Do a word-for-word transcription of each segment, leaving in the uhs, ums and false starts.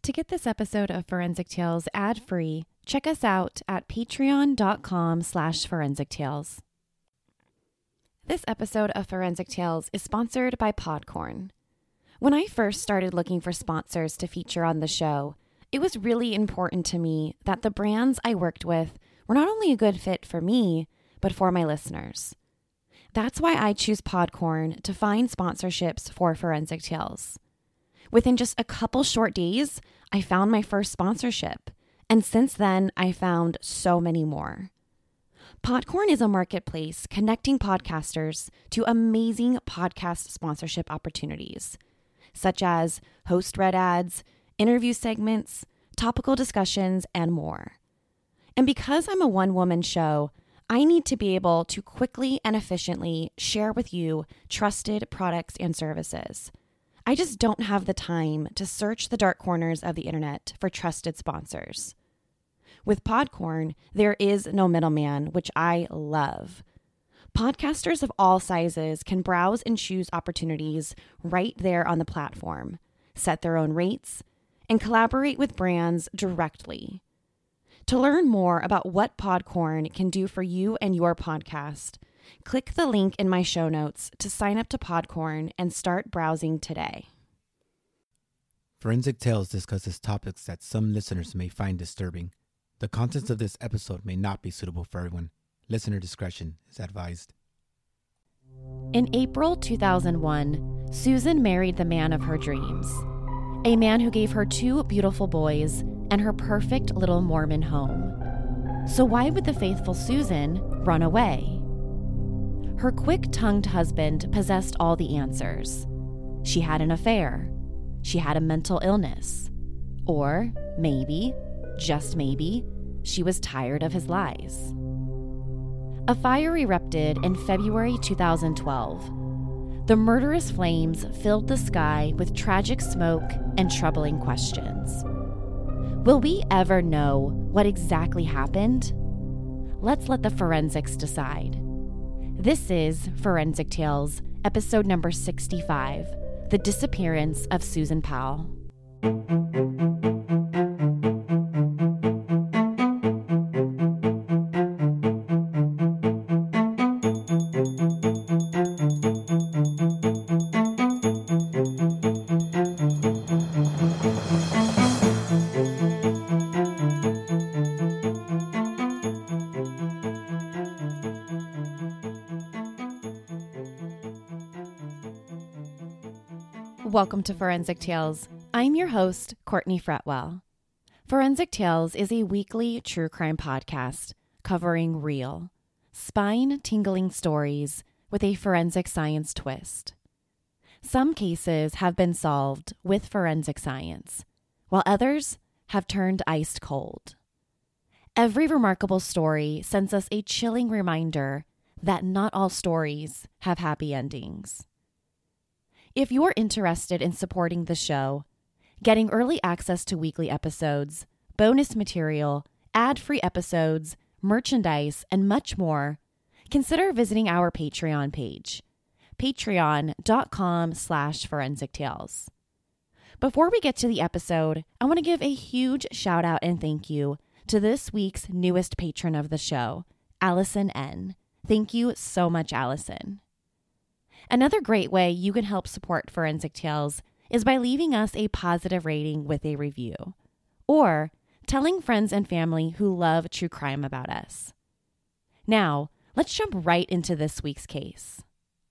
To get this episode of Forensic Tales ad-free, check us out at patreon.com slash forensic tales. This episode of Forensic Tales is sponsored by Podcorn. When I first started looking for sponsors to feature on the show, it was really important to me that the brands I worked with were not only a good fit for me, but for my listeners. That's why I choose Podcorn to find sponsorships for Forensic Tales. Within just a couple short days, I found my first sponsorship, and since then, I found so many more. Podcorn is a marketplace connecting podcasters to amazing podcast sponsorship opportunities, such as host-read ads, interview segments, topical discussions, and more. And because I'm a one-woman show, I need to be able to quickly and efficiently share with you trusted products and services. I just don't have the time to search the dark corners of the internet for trusted sponsors. With Podcorn, there is no middleman, which I love. Podcasters of all sizes can browse and choose opportunities right there on the platform, set their own rates, and collaborate with brands directly. To learn more about what Podcorn can do for you and your podcast, click the link in my show notes to sign up to Podcorn and start browsing today. Forensic Tales discusses topics that some listeners may find disturbing. The contents of this episode may not be suitable for everyone. Listener discretion is advised. In April two thousand one, Susan married the man of her dreams, a man who gave her two beautiful boys and her perfect little Mormon home. So why would the faithful Susan run away? Her quick-tongued husband possessed all the answers. She had an affair. She had a mental illness. Or maybe, just maybe, she was tired of his lies. A fire erupted in February two thousand twelve. The murderous flames filled the sky with tragic smoke and troubling questions. Will we ever know what exactly happened? Let's let the forensics decide. This is Forensic Tales, episode number sixty-five, The Disappearance of Susan Powell. Welcome to Forensic Tales. I'm your host, Courtney Fretwell. Forensic Tales is a weekly true crime podcast covering real, spine-tingling stories with a forensic science twist. Some cases have been solved with forensic science, while others have turned ice cold. Every remarkable story sends us a chilling reminder that not all stories have happy endings. If you're interested in supporting the show, getting early access to weekly episodes, bonus material, ad-free episodes, merchandise, and much more, consider visiting our Patreon page, patreon.com slash forensic tales. Before we get to the episode, I want to give a huge shout out and thank you to this week's newest patron of the show, Allison N. Thank you so much, Allison. Another great way you can help support Forensic Tales is by leaving us a positive rating with a review, or telling friends and family who love true crime about us. Now, let's jump right into this week's case.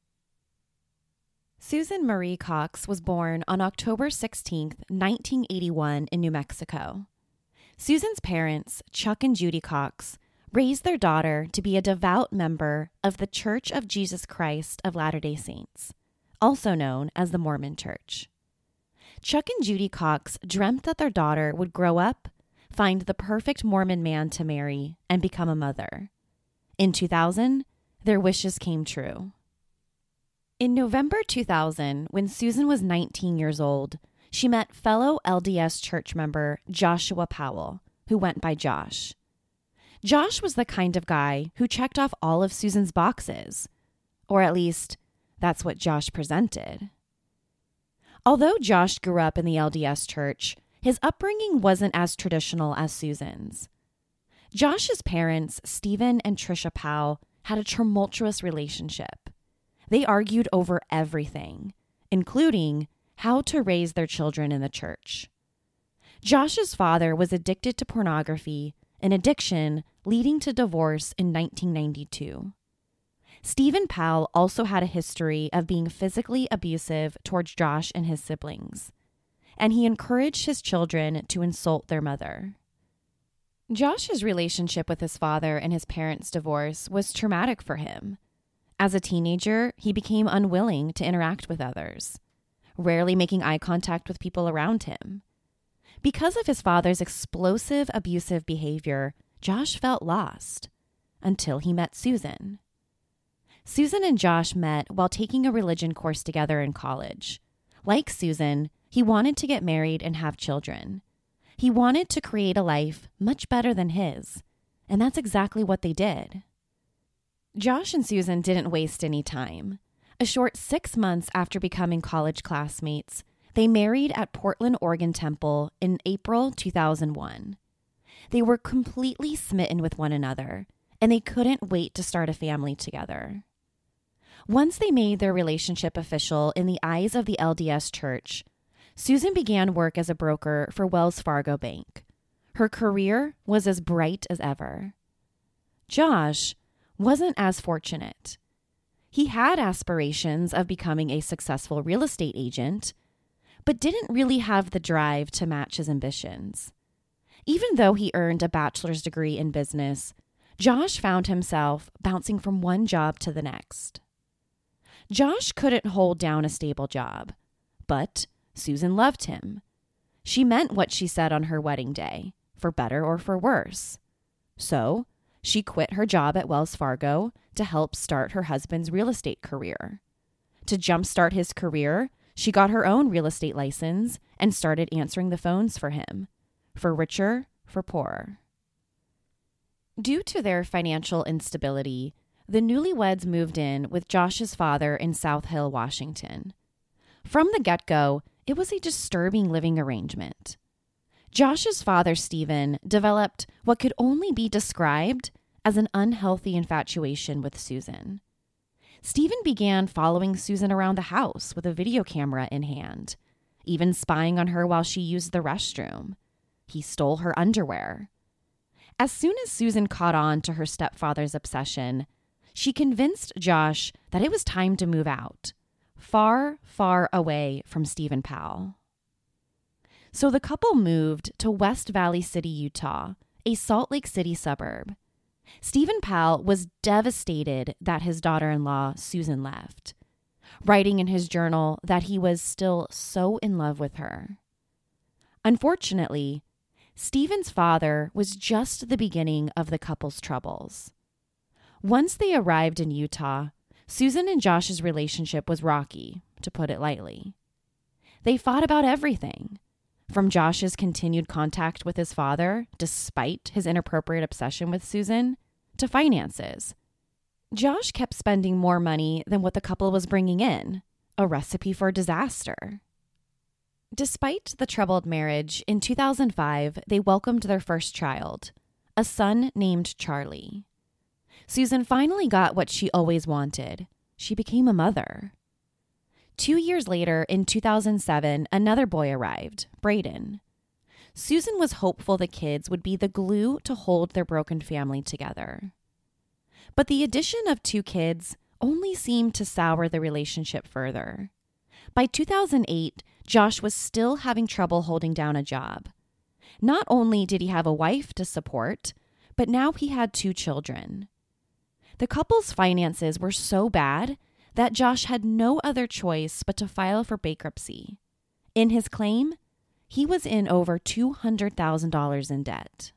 Susan Marie Cox was born on October sixteenth, nineteen eighty-one in New Mexico. Susan's parents, Chuck and Judy Cox, raised their daughter to be a devout member of the Church of Jesus Christ of Latter-day Saints, also known as the Mormon Church. Chuck and Judy Cox dreamt that their daughter would grow up, find the perfect Mormon man to marry, and become a mother. In two thousand, their wishes came true. In November two thousand, when Susan was nineteen years old, she met fellow L D S church member Joshua Powell, who went by Josh. Josh was the kind of guy who checked off all of Susan's boxes, or at least that's what Josh presented. Although Josh grew up in the L D S church, his upbringing wasn't as traditional as Susan's. Josh's parents, Stephen and Tricia Powell, had a tumultuous relationship. They argued over everything, including how to raise their children in the church. Josh's father was addicted to pornography, an addiction leading to divorce in nineteen ninety-two. Stephen Powell also had a history of being physically abusive towards Josh and his siblings, and he encouraged his children to insult their mother. Josh's relationship with his father and his parents' divorce was traumatic for him. As a teenager, he became unwilling to interact with others, rarely making eye contact with people around him. Because of his father's explosive, abusive behavior, Josh felt lost until he met Susan. Susan and Josh met while taking a religion course together in college. Like Susan, he wanted to get married and have children. He wanted to create a life much better than his, and that's exactly what they did. Josh and Susan didn't waste any time. A short six months after becoming college classmates, they married at Portland, Oregon Temple in April two thousand one. They were completely smitten with one another, and they couldn't wait to start a family together. Once they made their relationship official in the eyes of the L D S Church, Susan began work as a broker for Wells Fargo Bank. Her career was as bright as ever. Josh wasn't as fortunate. He had aspirations of becoming a successful real estate agent, but didn't really have the drive to match his ambitions. Even though he earned a bachelor's degree in business, Josh found himself bouncing from one job to the next. Josh couldn't hold down a stable job, but Susan loved him. She meant what she said on her wedding day, for better or for worse. So, she quit her job at Wells Fargo to help start her husband's real estate career. To jumpstart his career, she got her own real estate license and started answering the phones for him, for richer, for poorer. Due to their financial instability, the newlyweds moved in with Josh's father in South Hill, Washington. From the get-go, it was a disturbing living arrangement. Josh's father, Stephen, developed what could only be described as an unhealthy infatuation with Susan. Stephen began following Susan around the house with a video camera in hand, even spying on her while she used the restroom. He stole her underwear. As soon as Susan caught on to her stepfather's obsession, she convinced Josh that it was time to move out, far, far away from Stephen Powell. So the couple moved to West Valley City, Utah, a Salt Lake City suburb. Stephen Powell was devastated that his daughter-in-law, Susan, left, writing in his journal that he was still so in love with her. Unfortunately, Stephen's father was just the beginning of the couple's troubles. Once they arrived in Utah, Susan and Josh's relationship was rocky, to put it lightly. They fought about everything, from Josh's continued contact with his father, despite his inappropriate obsession with Susan, to finances. Josh kept spending more money than what the couple was bringing in, a recipe for disaster. Despite the troubled marriage, in two thousand five, they welcomed their first child, a son named Charlie. Susan finally got what she always wanted. She became a mother. Two years later, in two thousand seven, another boy arrived, Brayden. Susan was hopeful the kids would be the glue to hold their broken family together. But the addition of two kids only seemed to sour the relationship further. By two thousand eight, Josh was still having trouble holding down a job. Not only did he have a wife to support, but now he had two children. The couple's finances were so bad that Josh had no other choice but to file for bankruptcy. In his claim, he was in over two hundred thousand dollars in debt.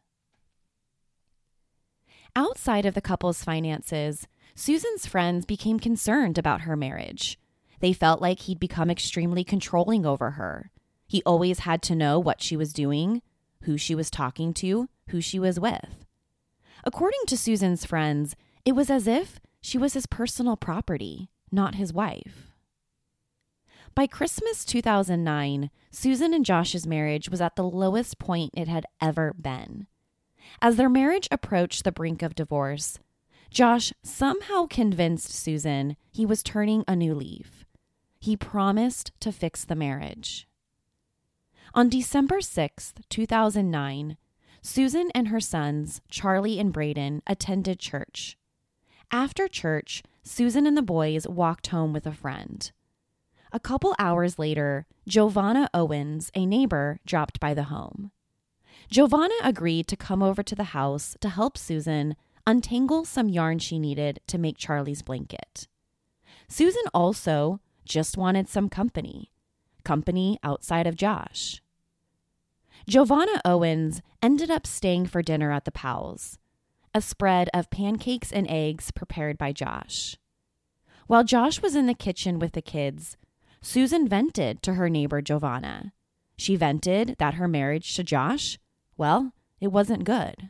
Outside of the couple's finances, Susan's friends became concerned about her marriage. They felt like he'd become extremely controlling over her. He always had to know what she was doing, who she was talking to, who she was with. According to Susan's friends, it was as if she was his personal property, not his wife. By Christmas two thousand nine, Susan and Josh's marriage was at the lowest point it had ever been. As their marriage approached the brink of divorce, Josh somehow convinced Susan he was turning a new leaf. He promised to fix the marriage. On December sixth, two thousand nine, Susan and her sons, Charlie and Braden, attended church. After church, Susan and the boys walked home with a friend. A couple hours later, Giovanna Owens, a neighbor, dropped by the home. Giovanna agreed to come over to the house to help Susan untangle some yarn she needed to make Charlie's blanket. Susan also just wanted some company, company outside of Josh. Giovanna Owens ended up staying for dinner at the Powell's, a spread of pancakes and eggs prepared by Josh. While Josh was in the kitchen with the kids, Susan vented to her neighbor Giovanna. She vented that her marriage to Josh, well, it wasn't good.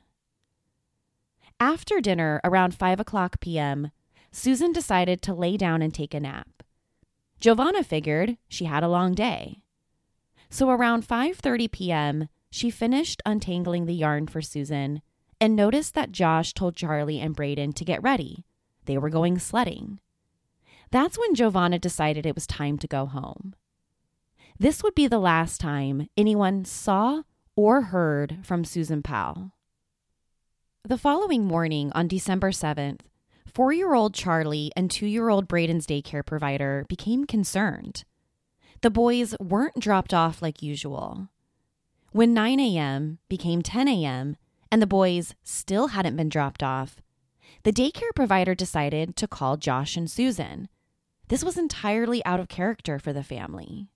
After dinner, around five o'clock p.m., Susan decided to lay down and take a nap. Giovanna figured she had a long day. So around five thirty p.m., she finished untangling the yarn for Susan and noticed that Josh told Charlie and Braden to get ready. They were going sledding. That's when Giovanna decided it was time to go home. This would be the last time anyone saw or heard from Susan Powell. The following morning, on December seventh, four-year-old Charlie and two-year-old Braden's daycare provider became concerned. The boys weren't dropped off like usual. When nine a.m. became ten a.m. and the boys still hadn't been dropped off, the daycare provider decided to call Josh and Susan. This was entirely out of character for the family.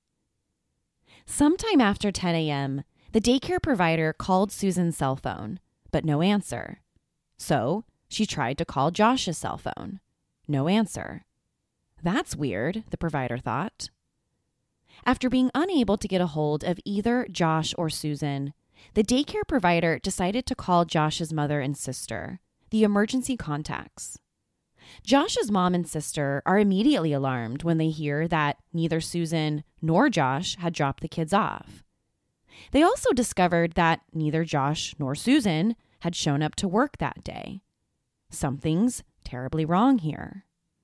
Sometime after ten a.m., the daycare provider called Susan's cell phone, but no answer. So she tried to call Josh's cell phone. No answer. That's weird, the provider thought. After being unable to get a hold of either Josh or Susan, the daycare provider decided to call Josh's mother and sister, the emergency contacts. Josh's mom and sister are immediately alarmed when they hear that neither Susan nor Josh had dropped the kids off. They also discovered that neither Josh nor Susan had shown up to work that day. Something's terribly wrong here.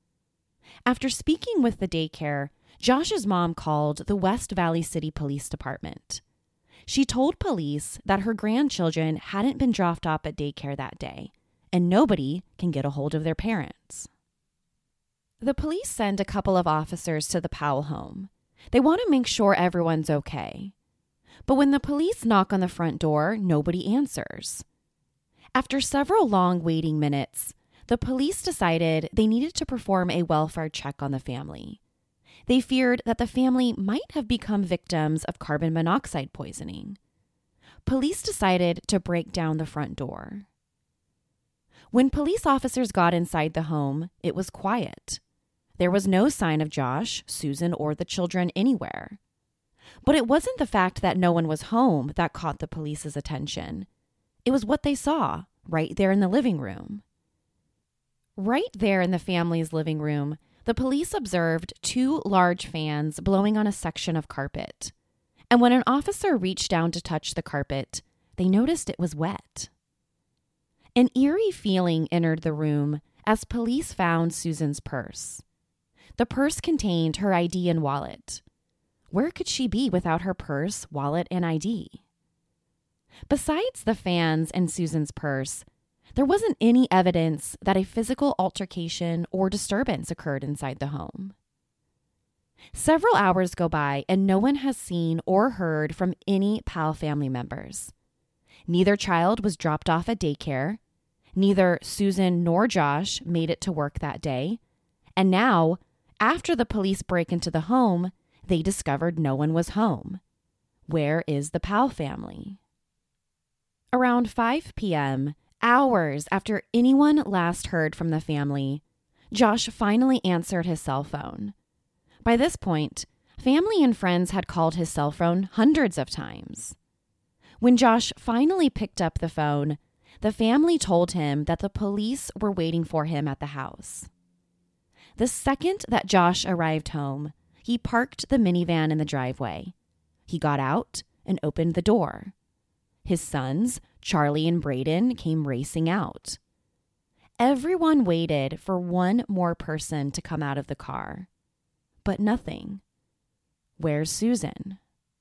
After speaking with the daycare, Josh's mom called the West Valley City Police Department. She told police that her grandchildren hadn't been dropped off at daycare that day, and nobody can get a hold of their parents. The police send a couple of officers to the Powell home. They want to make sure everyone's okay. But when the police knock on the front door, nobody answers. After several long waiting minutes, the police decided they needed to perform a welfare check on the family. They feared that the family might have become victims of carbon monoxide poisoning. Police decided to break down the front door. When police officers got inside the home, it was quiet. There was no sign of Josh, Susan, or the children anywhere. But it wasn't the fact that no one was home that caught the police's attention. It was what they saw right there in the living room. Right there in the family's living room, the police observed two large fans blowing on a section of carpet. And when an officer reached down to touch the carpet, they noticed it was wet. An eerie feeling entered the room as police found Susan's purse. The purse contained her I D and wallet. Where could she be without her purse, wallet, and I D? Besides the fans and Susan's purse, there wasn't any evidence that a physical altercation or disturbance occurred inside the home. Several hours go by and no one has seen or heard from any Powell family members. Neither child was dropped off at daycare. Neither Susan nor Josh made it to work that day. And now, after the police break into the home, they discovered no one was home. Where is the Powell family? Around five p.m., hours after anyone last heard from the family, Josh finally answered his cell phone. By this point, family and friends had called his cell phone hundreds of times. When Josh finally picked up the phone, the family told him that the police were waiting for him at the house. The second that Josh arrived home, he parked the minivan in the driveway. He got out and opened the door. His sons, Charlie and Braden, came racing out. Everyone waited for one more person to come out of the car, but nothing. Where's Susan?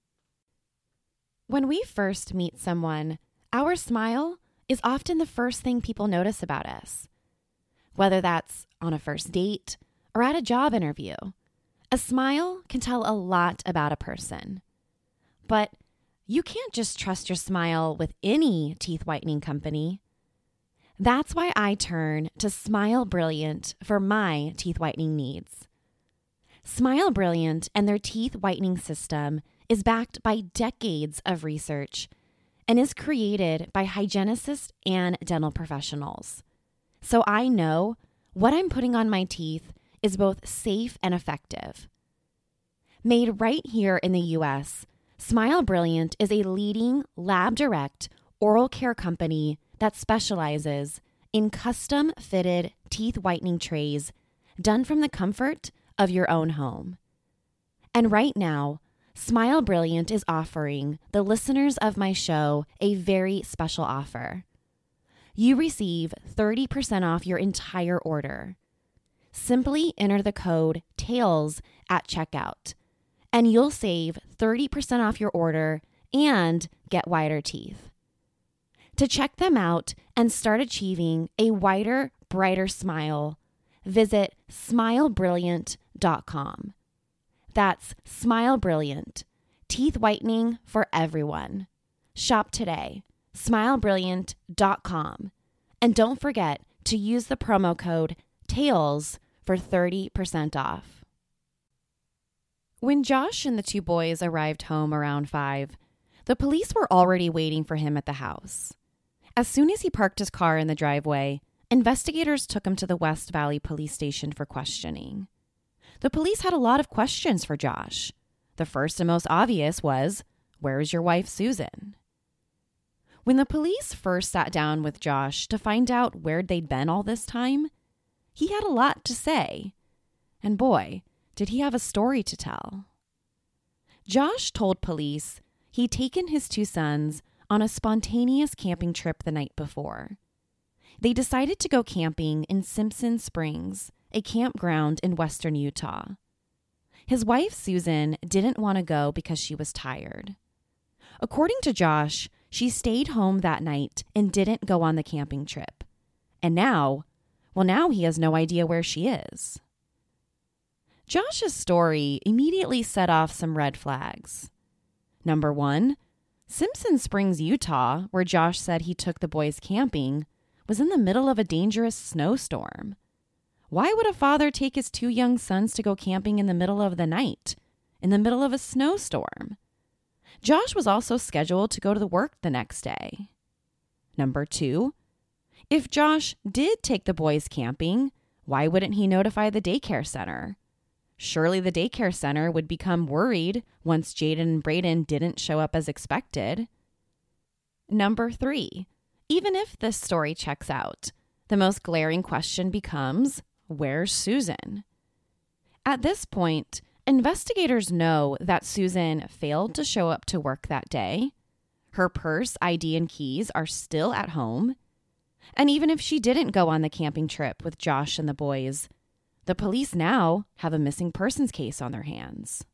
When we first meet someone, our smile is often the first thing people notice about us. Whether that's on a first date or at a job interview, a smile can tell a lot about a person. But you can't just trust your smile with any teeth whitening company. That's why I turn to Smile Brilliant for my teeth whitening needs. Smile Brilliant and their teeth whitening system is backed by decades of research and is created by hygienists and dental professionals. So I know what I'm putting on my teeth is both safe and effective. Made right here in the U S, Smile Brilliant is a leading lab-direct oral care company that specializes in custom-fitted teeth whitening trays done from the comfort of your own home. And right now, Smile Brilliant is offering the listeners of my show a very special offer. You receive thirty percent off your entire order. Simply enter the code TAILS at checkout, and you'll save thirty percent off your order and get whiter teeth. To check them out and start achieving a whiter, brighter smile, visit smile brilliant dot com. That's Smile Brilliant, teeth whitening for everyone. Shop today, smile brilliant dot com. And don't forget to use the promo code TAILS for thirty percent off. When Josh and the two boys arrived home around five, the police were already waiting for him at the house. As soon as he parked his car in the driveway, investigators took him to the West Valley Police Station for questioning. The police had a lot of questions for Josh. The first and most obvious was, where is your wife, Susan? When the police first sat down with Josh to find out where they'd been all this time, he had a lot to say. And boy, did he have a story to tell. Josh told police he'd taken his two sons on a spontaneous camping trip the night before. They decided to go camping in Simpson Springs, a campground in western Utah. His wife, Susan, didn't want to go because she was tired. According to Josh, she stayed home that night and didn't go on the camping trip. And now, well, now he has no idea where she is. Josh's story immediately set off some red flags. Number one, Simpson Springs, Utah, where Josh said he took the boys camping, was in the middle of a dangerous snowstorm. Why would a father take his two young sons to go camping in the middle of the night, in the middle of a snowstorm? Josh was also scheduled to go to the work the next day. Number two, if Josh did take the boys camping, why wouldn't he notify the daycare center? Surely the daycare center would become worried once Jaden and Braden didn't show up as expected. Number three, even if this story checks out, the most glaring question becomes, where's Susan? At this point, investigators know that Susan failed to show up to work that day. Her purse, I D, and keys are still at home. And even if she didn't go on the camping trip with Josh and the boys, the police now have a missing persons case on their hands.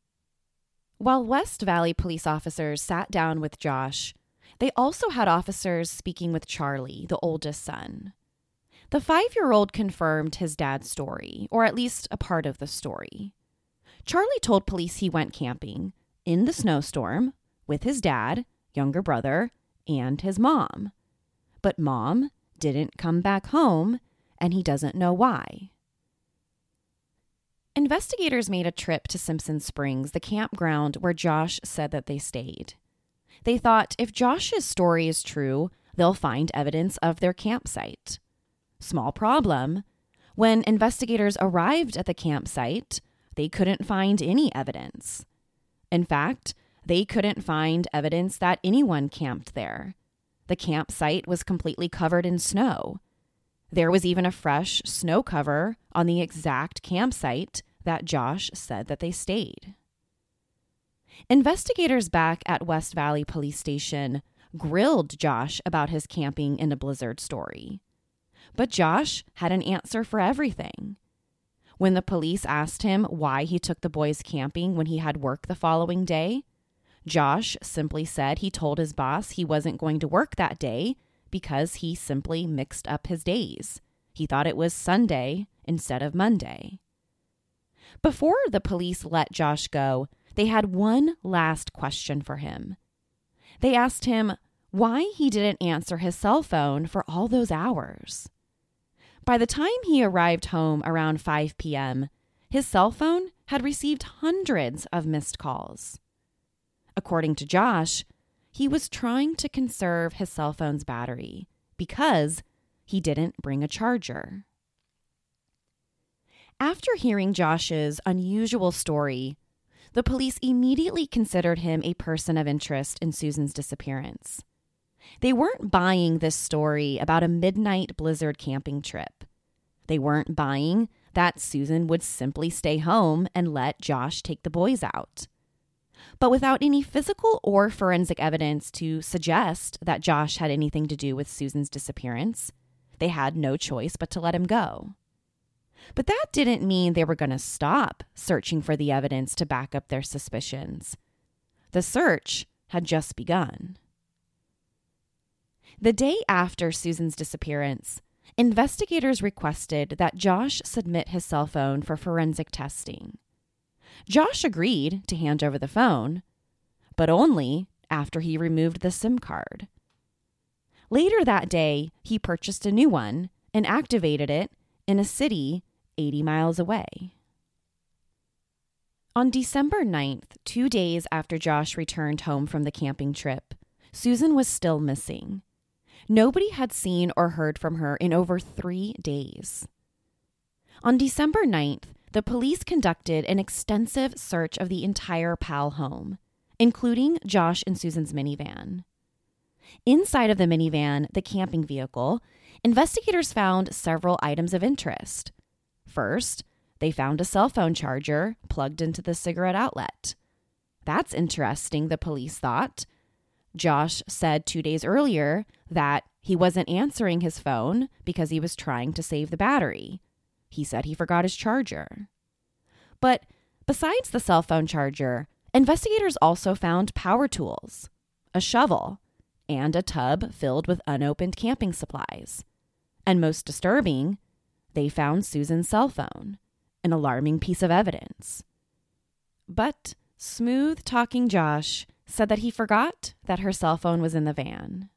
While West Valley police officers sat down with Josh, they also had officers speaking with Charlie, the oldest son. The five-year-old confirmed his dad's story, or at least a part of the story. Charlie told police he went camping in the snowstorm with his dad, younger brother, and his mom. But mom didn't come back home, and he doesn't know why. Investigators made a trip to Simpson Springs, the campground where Josh said that they stayed. They thought if Josh's story is true, they'll find evidence of their campsite. Small problem. When investigators arrived at the campsite, they couldn't find any evidence. In fact, they couldn't find evidence that anyone camped there. The campsite was completely covered in snow. There was even a fresh snow cover on the exact campsite that Josh said that they stayed. Investigators back at West Valley Police Station grilled Josh about his camping in a blizzard story. But Josh had an answer for everything. When the police asked him why he took the boys camping when he had work the following day, Josh simply said he told his boss he wasn't going to work that day because he simply mixed up his days. He thought it was Sunday instead of Monday. Before the police let Josh go, they had one last question for him. They asked him why he didn't answer his cell phone for all those hours. By the time he arrived home around five p.m., his cell phone had received hundreds of missed calls. According to Josh, he was trying to conserve his cell phone's battery because he didn't bring a charger. After hearing Josh's unusual story, the police immediately considered him a person of interest in Susan's disappearance. They weren't buying this story about a midnight blizzard camping trip. They weren't buying that Susan would simply stay home and let Josh take the boys out. But without any physical or forensic evidence to suggest that Josh had anything to do with Susan's disappearance, they had no choice but to let him go. But that didn't mean they were going to stop searching for the evidence to back up their suspicions. The search had just begun. The day after Susan's disappearance, investigators requested that Josh submit his cell phone for forensic testing. Josh agreed to hand over the phone, but only after he removed the SIM card. Later that day, he purchased a new one and activated it in a city eighty miles away. On December ninth, two days after Josh returned home from the camping trip, Susan was still missing. Nobody had seen or heard from her in over three days. On December ninth, the police conducted an extensive search of the entire Powell home, including Josh and Susan's minivan. Inside of the minivan, the camping vehicle, investigators found several items of interest. First, they found a cell phone charger plugged into the cigarette outlet. That's interesting, the police thought. Josh said two days earlier that he wasn't answering his phone because he was trying to save the battery. He said he forgot his charger. But besides the cell phone charger, investigators also found power tools, a shovel, and a tub filled with unopened camping supplies. And most disturbing, they found Susan's cell phone, an alarming piece of evidence. But smooth-talking Josh said that he forgot that her cell phone was in the van.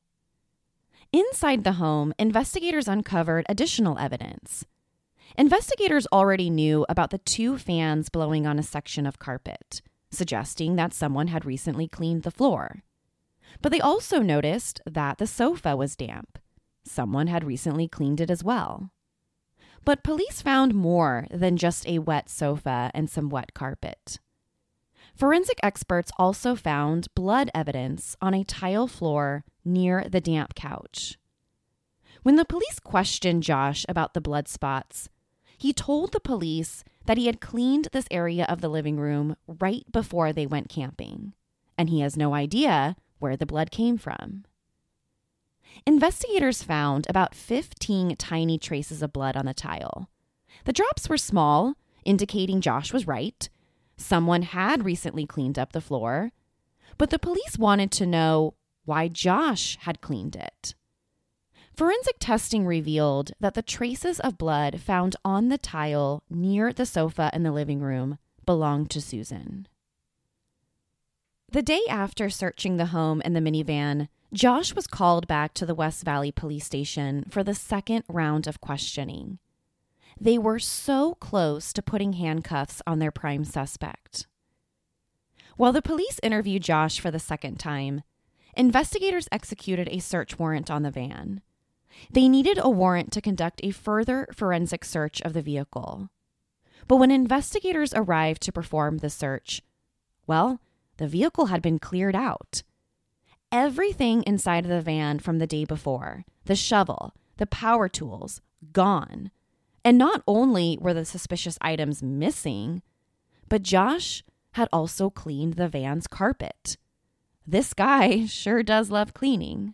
Inside the home, investigators uncovered additional evidence. Investigators already knew about the two fans blowing on a section of carpet, suggesting that someone had recently cleaned the floor. But they also noticed that the sofa was damp. Someone had recently cleaned it as well. But police found more than just a wet sofa and some wet carpet. Forensic experts also found blood evidence on a tile floor near the damp couch. When the police questioned Josh about the blood spots, he told the police that he had cleaned this area of the living room right before they went camping, and he has no idea where the blood came from. Investigators found about fifteen tiny traces of blood on the tile. The drops were small, indicating Josh was right. Someone had recently cleaned up the floor, but the police wanted to know why Josh had cleaned it. Forensic testing revealed that the traces of blood found on the tile near the sofa in the living room belonged to Susan. The day after searching the home and the minivan, Josh was called back to the West Valley Police Station for the second round of questioning. They were so close to putting handcuffs on their prime suspect. While the police interviewed Josh for the second time, investigators executed a search warrant on the van. They needed a warrant to conduct a further forensic search of the vehicle. But when investigators arrived to perform the search, well, the vehicle had been cleared out. Everything inside of the van from the day before, the shovel, the power tools, gone. And not only were the suspicious items missing, but Josh had also cleaned the van's carpet. This guy sure does love cleaning.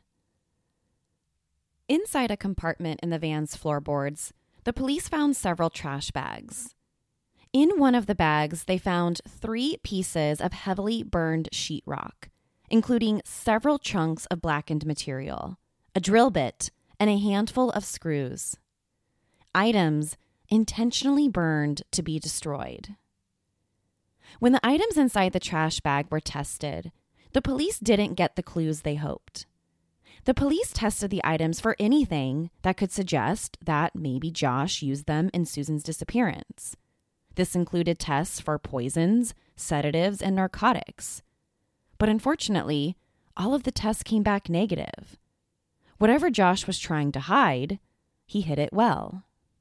Inside a compartment in the van's floorboards, the police found several trash bags. In one of the bags, they found three pieces of heavily burned sheetrock, including several chunks of blackened material, a drill bit, and a handful of screws. Items intentionally burned to be destroyed. When the items inside the trash bag were tested, the police didn't get the clues they hoped. The police tested the items for anything that could suggest that maybe Josh used them in Susan's disappearance. This included tests for poisons, sedatives, and narcotics. But unfortunately, all of the tests came back negative. Whatever Josh was trying to hide, he hid it well.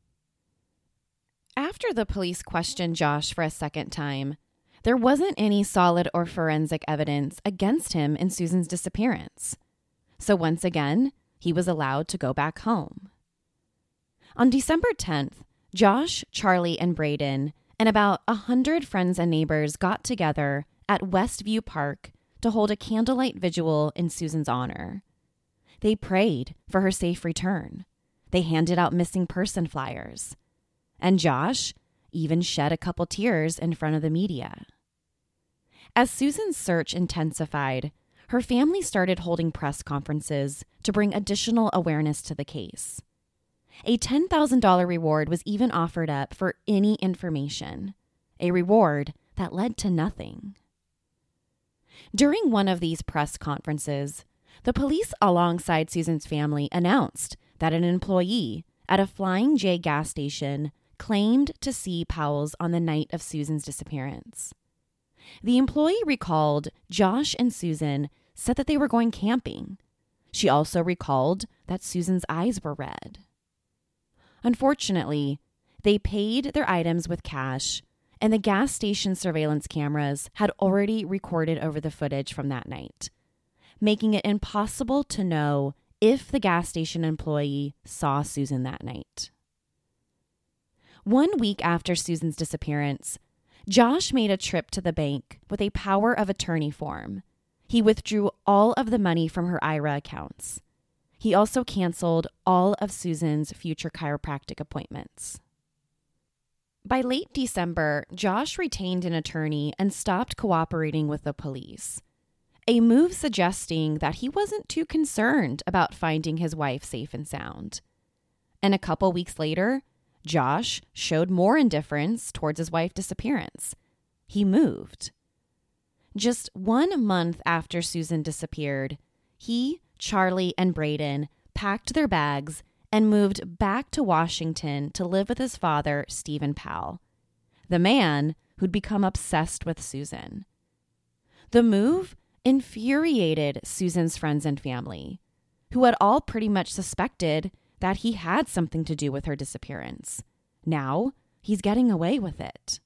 After the police questioned Josh for a second time, there wasn't any solid or forensic evidence against him in Susan's disappearance. So once again, he was allowed to go back home. On December tenth, Josh, Charlie, and Braden and about a hundred friends and neighbors got together at Westview Park to hold a candlelight vigil in Susan's honor. They prayed for her safe return. They handed out missing person flyers. And Josh even shed a couple tears in front of the media. As Susan's search intensified, her family started holding press conferences to bring additional awareness to the case. A ten thousand dollars reward was even offered up for any information, a reward that led to nothing. During one of these press conferences, the police alongside Susan's family announced that an employee at a Flying J gas station claimed to see Powell's on the night of Susan's disappearance. The employee recalled Josh and Susan said that they were going camping. She also recalled that Susan's eyes were red. Unfortunately, they paid their items with cash, and the gas station surveillance cameras had already recorded over the footage from that night, making it impossible to know if the gas station employee saw Susan that night. One week after Susan's disappearance, Josh made a trip to the bank with a power of attorney form. He withdrew all of the money from her I R A accounts. He also canceled all of Susan's future chiropractic appointments. By late December, Josh retained an attorney and stopped cooperating with the police, a move suggesting that he wasn't too concerned about finding his wife safe and sound. And a couple weeks later, Josh showed more indifference towards his wife's disappearance. He moved. Just one month after Susan disappeared, he, Charlie, and Braden packed their bags and moved back to Washington to live with his father, Stephen Powell, the man who'd become obsessed with Susan. The move infuriated Susan's friends and family, who had all pretty much suspected that he had something to do with her disappearance. Now, he's getting away with it.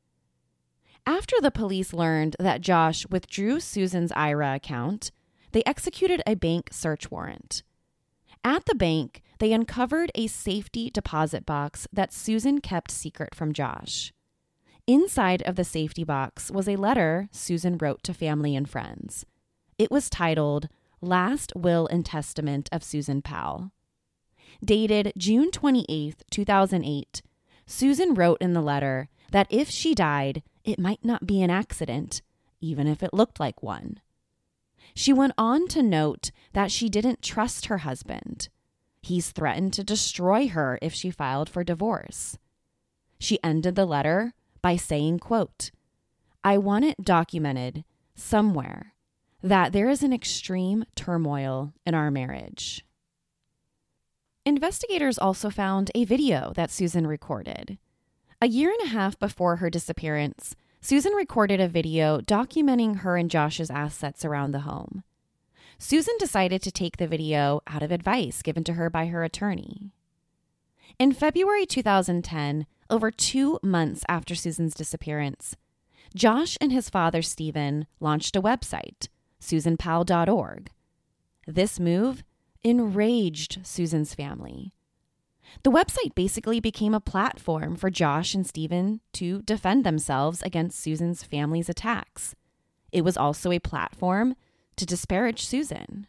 After the police learned that Josh withdrew Susan's I R A account, they executed a bank search warrant. At the bank, they uncovered a safety deposit box that Susan kept secret from Josh. Inside of the safety box was a letter Susan wrote to family and friends. It was titled, Last Will and Testament of Susan Powell. Dated June twenty-eighth, two thousand eight, Susan wrote in the letter that if she died, it might not be an accident, even if it looked like one. She went on to note that she didn't trust her husband. He's threatened to destroy her if she filed for divorce. She ended the letter by saying, quote, I want it documented somewhere that there is an extreme turmoil in our marriage. Investigators also found a video that Susan recorded. A year and a half before her disappearance, Susan recorded a video documenting her and Josh's assets around the home. Susan decided to take the video out of advice given to her by her attorney. In February two thousand ten, over two months after Susan's disappearance, Josh and his father, Stephen, launched a website, susan powell dot org. This move enraged Susan's family. The website basically became a platform for Josh and Stephen to defend themselves against Susan's family's attacks. It was also a platform to disparage Susan.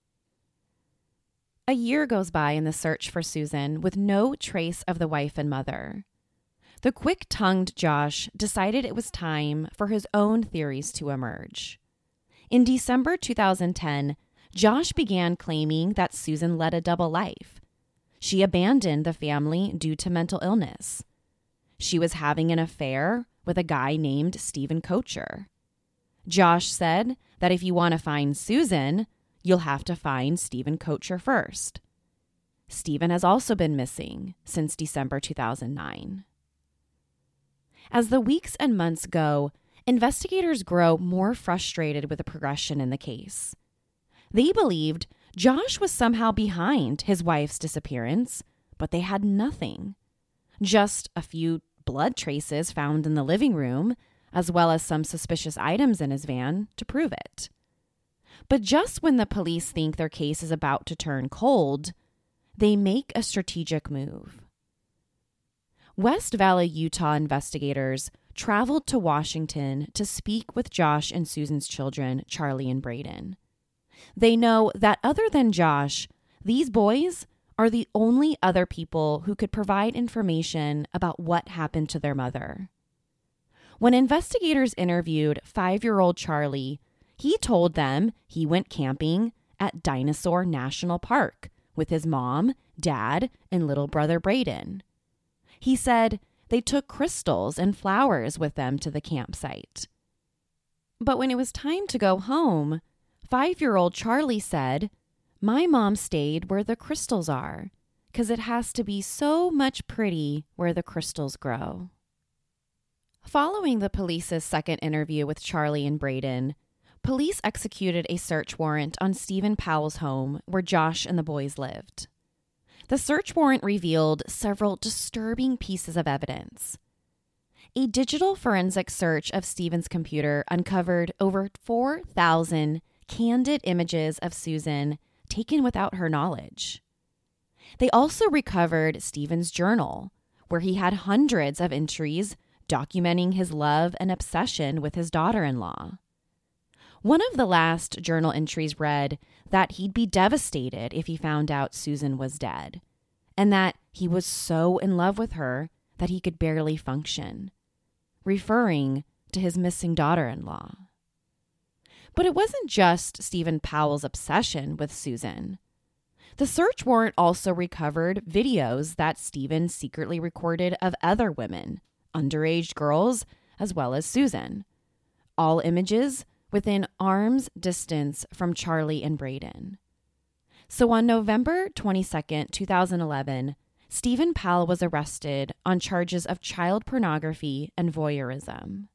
A year goes by in the search for Susan with no trace of the wife and mother. The quick-tongued Josh decided it was time for his own theories to emerge. In December two thousand ten, Josh began claiming that Susan led a double life. She abandoned the family due to mental illness. She was having an affair with a guy named Stephen Kocher. Josh said that if you want to find Susan, you'll have to find Stephen Kocher first. Stephen has also been missing since December two thousand nine. As the weeks and months go, investigators grow more frustrated with the progression in the case. They believed Josh was somehow behind his wife's disappearance, but they had nothing. Just a few blood traces found in the living room, as well as some suspicious items in his van to prove it. But just when the police think their case is about to turn cold, they make a strategic move. West Valley, Utah investigators traveled to Washington to speak with Josh and Susan's children, Charlie and Braden. They know that other than Josh, these boys are the only other people who could provide information about what happened to their mother. When investigators interviewed five-year-old Charlie, he told them he went camping at Dinosaur National Park with his mom, dad, and little brother Braden. He said they took crystals and flowers with them to the campsite. But when it was time to go home, five-year-old Charlie said, "My mom stayed where the crystals are, 'cause it has to be so much pretty where the crystals grow." Following the police's second interview with Charlie and Braden, police executed a search warrant on Stephen Powell's home where Josh and the boys lived. The search warrant revealed several disturbing pieces of evidence. A digital forensic search of Stephen's computer uncovered over four thousand candid images of Susan taken without her knowledge. They also recovered Stephen's journal, where he had hundreds of entries documenting his love and obsession with his daughter-in-law. One of the last journal entries read that he'd be devastated if he found out Susan was dead, and that he was so in love with her that he could barely function, referring to his missing daughter-in-law. But it wasn't just Stephen Powell's obsession with Susan. The search warrant also recovered videos that Stephen secretly recorded of other women, underage girls, as well as Susan. All images within arm's distance from Charlie and Braden. So on November twenty-second, twenty eleven, Stephen Powell was arrested on charges of child pornography and voyeurism.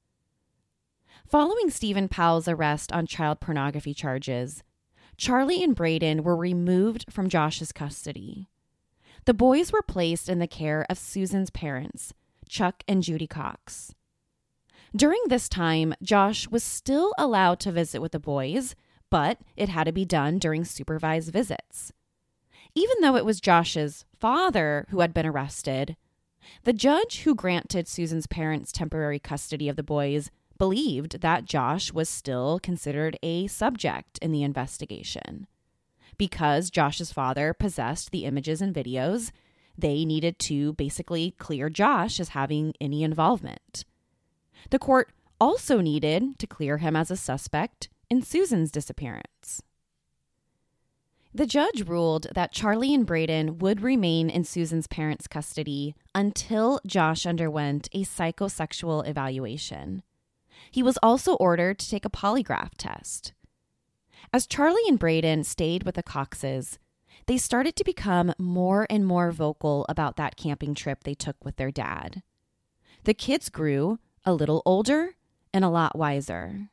Following Stephen Powell's arrest on child pornography charges, Charlie and Braden were removed from Josh's custody. The boys were placed in the care of Susan's parents, Chuck and Judy Cox. During this time, Josh was still allowed to visit with the boys, but it had to be done during supervised visits. Even though it was Josh's father who had been arrested, the judge who granted Susan's parents temporary custody of the boys believed that Josh was still considered a subject in the investigation. Because Josh's father possessed the images and videos, they needed to basically clear Josh as having any involvement. The court also needed to clear him as a suspect in Susan's disappearance. The judge ruled that Charlie and Braden would remain in Susan's parents' custody until Josh underwent a psychosexual evaluation. He was also ordered to take a polygraph test. As Charlie and Braden stayed with the Coxes, they started to become more and more vocal about that camping trip they took with their dad. The kids grew a little older and a lot wiser.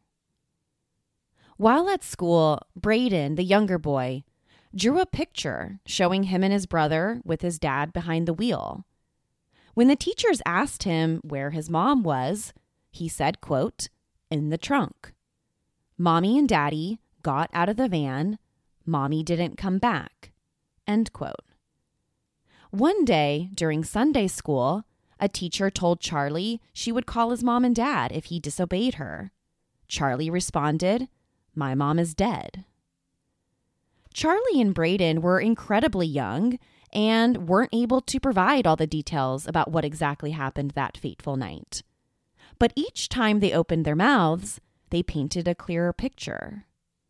While at school, Braden, the younger boy, drew a picture showing him and his brother with his dad behind the wheel. When the teachers asked him where his mom was, he said, quote, "In the trunk. Mommy and Daddy got out of the van. Mommy didn't come back." End quote. One day, during Sunday school, a teacher told Charlie she would call his mom and dad if he disobeyed her. Charlie responded, "My mom is dead." Charlie and Braden were incredibly young and weren't able to provide all the details about what exactly happened that fateful night. But each time they opened their mouths, they painted a clearer picture.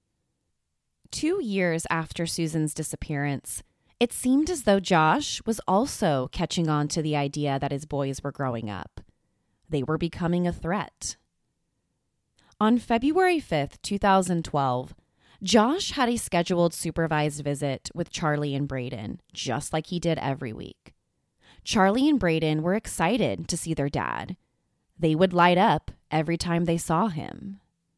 Two years after Susan's disappearance, it seemed as though Josh was also catching on to the idea that his boys were growing up. They were becoming a threat. On February fifth, twenty twelve, Josh had a scheduled supervised visit with Charlie and Braden, just like he did every week. Charlie and Braden were excited to see their dad. They would light up every time they saw him.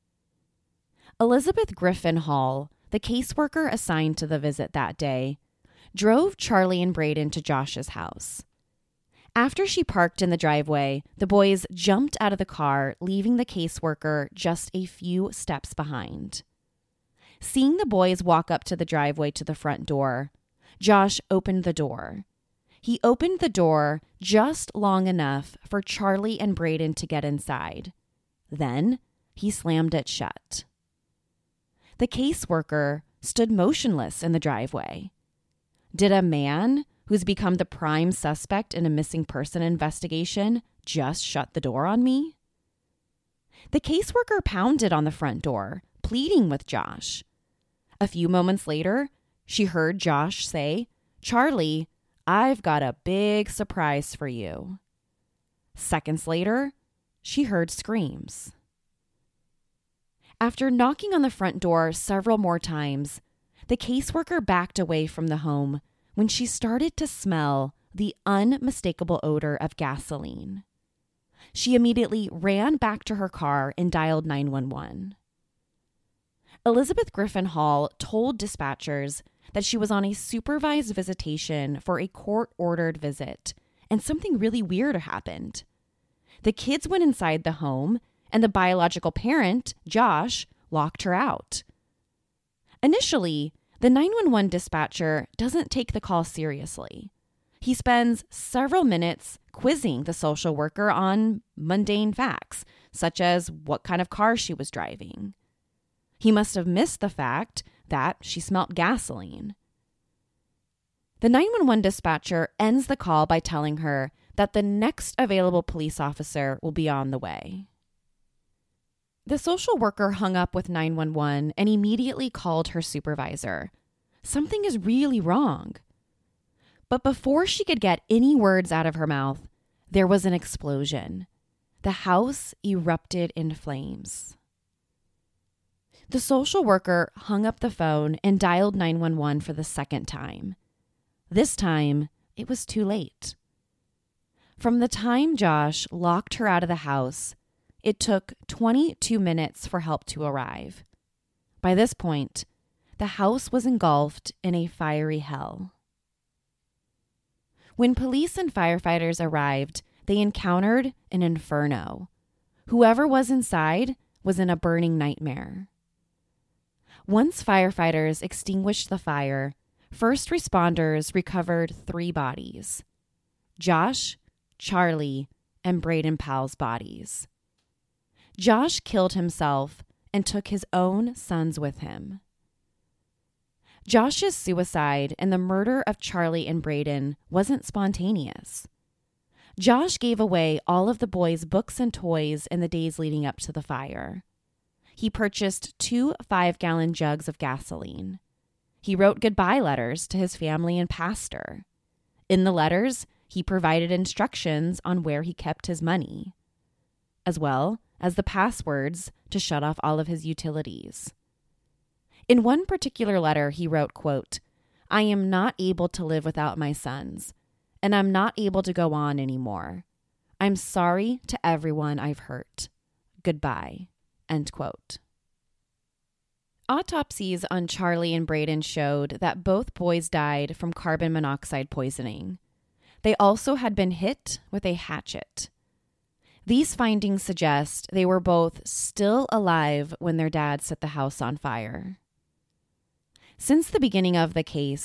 Elizabeth Griffin Hall, the caseworker assigned to the visit that day, drove Charlie and Braden to Josh's house. After she parked in the driveway, the boys jumped out of the car, leaving the caseworker just a few steps behind. Seeing the boys walk up to the driveway to the front door, Josh opened the door. He opened the door just long enough for Charlie and Braden to get inside. Then he slammed it shut. The caseworker stood motionless in the driveway. Did a man who's become the prime suspect in a missing person investigation just shut the door on me? The caseworker pounded on the front door, pleading with Josh. A few moments later, she heard Josh say, "Charlie, I've got a big surprise for you." Seconds later, she heard screams. After knocking on the front door several more times, the caseworker backed away from the home when she started to smell the unmistakable odor of gasoline. She immediately ran back to her car and dialed nine one one. Elizabeth Griffin Hall told dispatchers that she was on a supervised visitation for a court-ordered visit, and something really weird happened. The kids went inside the home, and the biological parent, Josh, locked her out. Initially, the nine one one dispatcher doesn't take the call seriously. He spends several minutes quizzing the social worker on mundane facts, such as what kind of car she was driving. He must have missed the fact that she smelt gasoline. The nine one one dispatcher ends the call by telling her that the next available police officer will be on the way. The social worker hung up with nine one one and immediately called her supervisor. Something is really wrong. But before she could get any words out of her mouth, there was an explosion. The house erupted in flames. The social worker hung up the phone and dialed nine one one for the second time. This time, it was too late. From the time Josh locked her out of the house, it took twenty-two minutes for help to arrive. By this point, the house was engulfed in a fiery hell. When police and firefighters arrived, they encountered an inferno. Whoever was inside was in a burning nightmare. Once firefighters extinguished the fire, first responders recovered three bodies: Josh, Charlie, and Braden Powell's bodies. Josh killed himself and took his own sons with him. Josh's suicide and the murder of Charlie and Braden wasn't spontaneous. Josh gave away all of the boys' books and toys in the days leading up to the fire. He purchased two five-gallon jugs of gasoline. He wrote goodbye letters to his family and pastor. In the letters, he provided instructions on where he kept his money, as well as the passwords to shut off all of his utilities. In one particular letter, he wrote, quote, "I am not able to live without my sons, and I'm not able to go on anymore. I'm sorry to everyone I've hurt. Goodbye." End quote. Autopsies on Charlie and Braden showed that both boys died from carbon monoxide poisoning. They also had been hit with a hatchet. These findings suggest they were both still alive when their dad set the house on fire. Since the beginning of the case,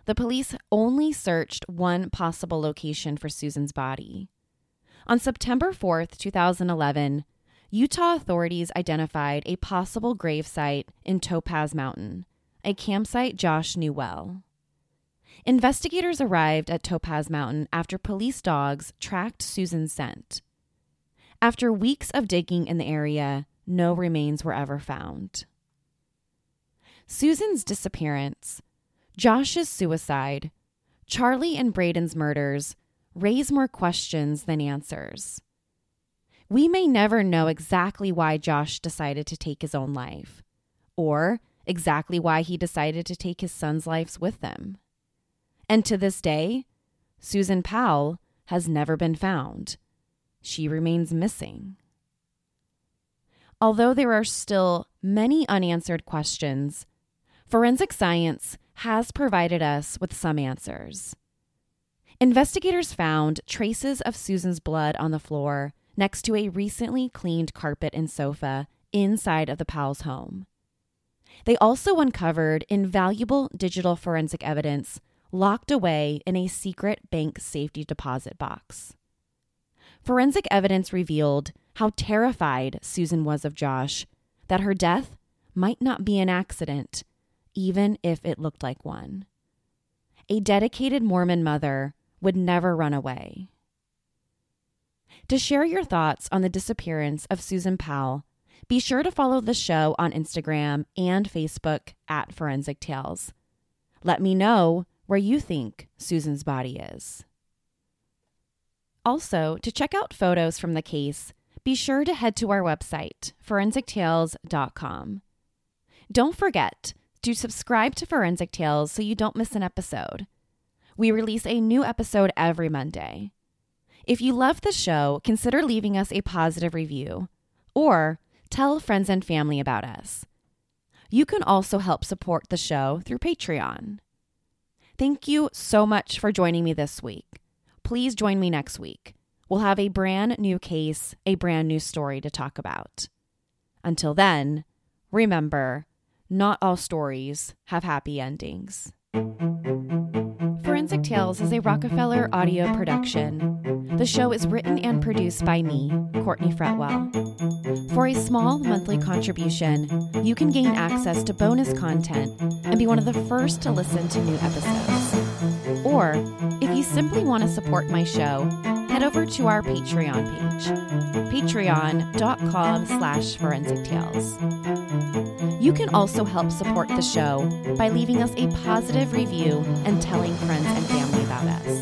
the police only searched one possible location for Susan's body. On September fourth, two thousand eleven, Utah authorities identified a possible grave site in Topaz Mountain, a campsite Josh knew well. Investigators arrived at Topaz Mountain after police dogs tracked Susan's scent. After weeks of digging in the area, no remains were ever found. Susan's disappearance, Josh's suicide, Charlie and Braden's murders raise more questions than answers. We may never know exactly why Josh decided to take his own life, or exactly why he decided to take his son's lives with him. And to this day, Susan Powell has never been found. She remains missing. Although there are still many unanswered questions, forensic science has provided us with some answers. Investigators found traces of Susan's blood on the floor next to a recently cleaned carpet and sofa inside of the Powell's home. They also uncovered invaluable digital forensic evidence locked away in a secret bank safety deposit box. Forensic evidence revealed how terrified Susan was of Josh, that her death might not be an accident, even if it looked like one. A dedicated Mormon mother would never run away. To share your thoughts on the disappearance of Susan Powell, be sure to follow the show on Instagram and Facebook at Forensic Tales. Let me know where you think Susan's body is. Also, to check out photos from the case, be sure to head to our website, forensic tales dot com. Don't forget to subscribe to Forensic Tales so you don't miss an episode. We release a new episode every Monday. If you love the show, consider leaving us a positive review or tell friends and family about us. You can also help support the show through Patreon. Thank you so much for joining me this week. Please join me next week. We'll have a brand new case, a brand new story to talk about. Until then, remember, not all stories have happy endings. Forensic Tales is a Rockefeller audio production. The show is written and produced by me, Courtney Fretwell. For a small monthly contribution, you can gain access to bonus content and be one of the first to listen to new episodes. Or, if you simply want to support my show, head over to our Patreon page, patreon.com slash forensic tales. You can also help support the show by leaving us a positive review and telling friends and family about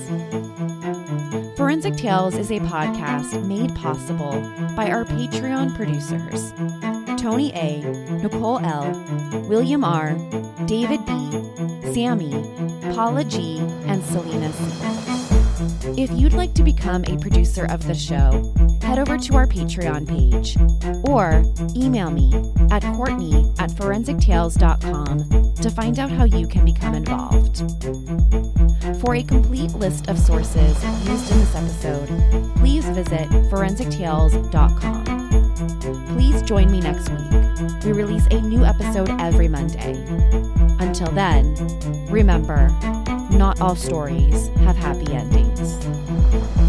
us. Forensic Tales is a podcast made possible by our Patreon producers, Tony A., Nicole L., William R., David B., Sammy, Paula G., and Selena C. If you'd like to become a producer of the show, head over to our Patreon page or email me at Courtney at forensic tales dot com to find out how you can become involved. For a complete list of sources used in this episode, please visit forensic tales dot com. Please join me next week. We release a new episode every Monday. Until then, remember, not all stories have happy endings.